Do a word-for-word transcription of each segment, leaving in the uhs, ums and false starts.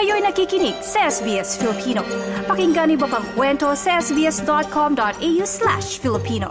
Kayo'y nakikinig sa S B S Filipino. Pakinggan niyo pa ang kwento sa sbs.com.au slash Filipino.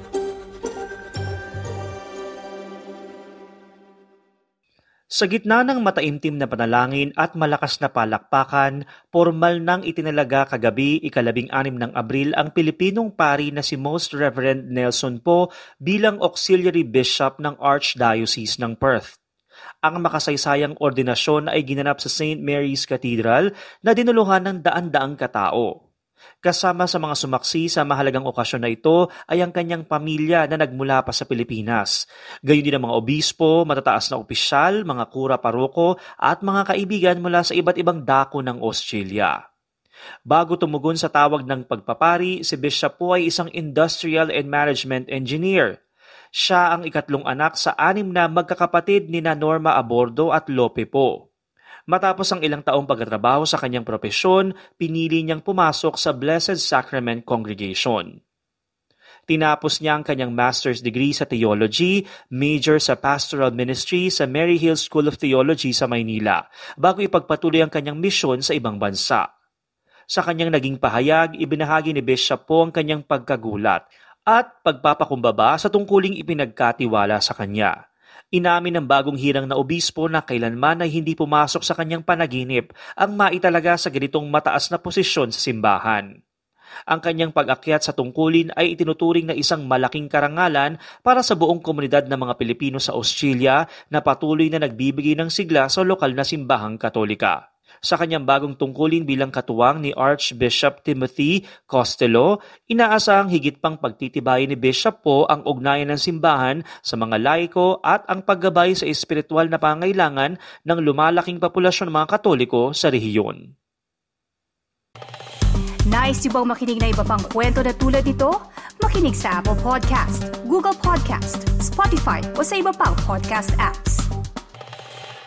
Sa gitna ng mataimtim na panalangin at malakas na palakpakan, formal nang itinalaga kagabi ikalabing anim ng Abril ang Pilipinong pari na si Most Reverend Nelson Poe bilang Auxiliary Bishop ng Archdiocese ng Perth. Ang makasaysayang ordinasyon ay ginanap sa Saint Mary's Cathedral na dinuluhan ng daan-daang katao. Kasama sa mga sumaksi sa mahalagang okasyon na ito ay ang kanyang pamilya na nagmula pa sa Pilipinas. Gayon din ang mga obispo, matataas na opisyal, mga kura paroko at mga kaibigan mula sa iba't ibang dako ng Australia. Bago tumugon sa tawag ng pagpapari, si Bishop Poe ay isang industrial and management engineer. Siya ang ikatlong anak sa anim na magkakapatid ni Norma Abordo at Lope Poe. Matapos ang ilang taong pagtatrabaho sa kanyang propesyon, pinili niyang pumasok sa Blessed Sacrament Congregation. Tinapos niya ang kanyang master's degree sa theology, major sa pastoral ministry sa Mary Hill School of Theology sa Maynila, bago ipagpatuloy ang kanyang misyon sa ibang bansa. Sa kanyang naging pahayag, ibinahagi ni Bishop Poe ang kanyang pagkagulat at pagpapakumbaba sa tungkuling ipinagkatiwala sa kanya. Inamin ng bagong hirang na obispo na kailanman ay hindi pumasok sa kanyang panaginip ang maitalaga sa ganitong mataas na posisyon sa simbahan. Ang kanyang pag-akyat sa tungkulin ay itinuturing na isang malaking karangalan para sa buong komunidad ng mga Pilipino sa Australia na patuloy na nagbibigay ng sigla sa lokal na simbahang Katolika. Sa kanyang bagong tungkulin bilang katuwang ni Archbishop Timothy Costello, inaasahang higit pang pagtitibayin ni Bishop Poe ang ugnayan ng simbahan sa mga laiko at ang paggabay sa espiritual na pangailangan ng lumalaking populasyon ng mga Katoliko sa rehiyon. Nice yung bang makinig na iba pang kwento na tulad ito? Makinig sa Apple Podcast, Google Podcast, Spotify o sa iba pang podcast apps.